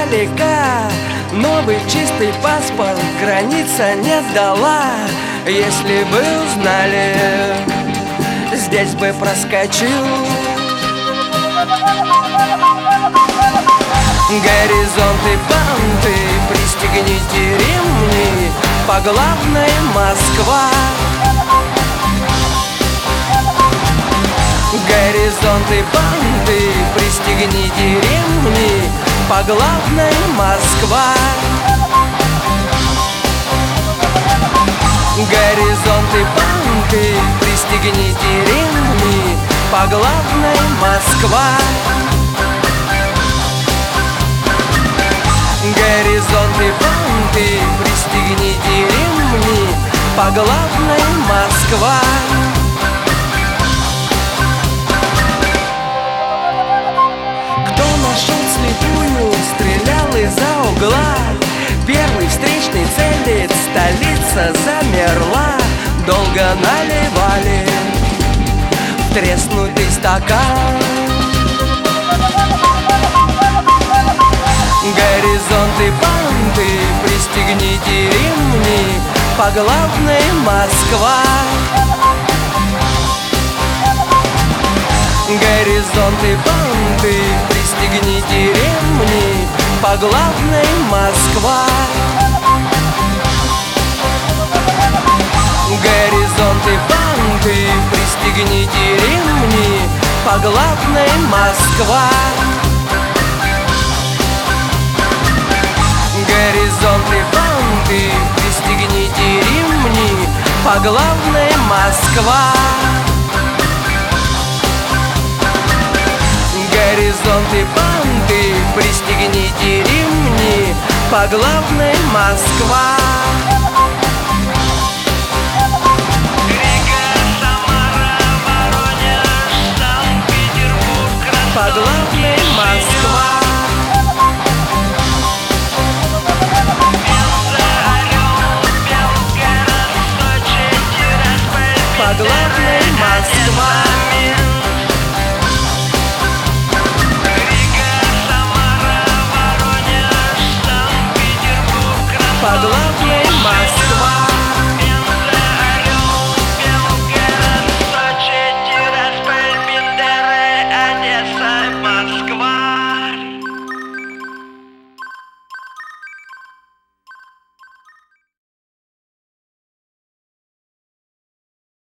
издалека. Новый чистый паспорт граница не дала. Если бы узнали, здесь бы проскочил. Горизонты, банты, пристегните ремни, по главной Москва. Горизонты, банты, пристегните ремни, по главной Москва. Горизонты, банты, пристегните ремни, по главной Москва. Горизонты, банты, пристегните ремни, по главной Москва. Кто нашел слепую, стрелял из-за угла. Первый встречный целит, столица замерла. Долго наливали в треснутый стакан. Горизонты, банты, пристегните ремни, по главной Москва. Горизонты, банты, пристегните ремни, по главной Москва. Горизонты, банты, пристегните ремни, по главной Москва. Горизонты, банты, пристегните ремни, по главной Москва. Горизонты, банты, пристегните ремни, по главной Москва. Рига, Самара, Воронеж, Санкт-Петербург, По главной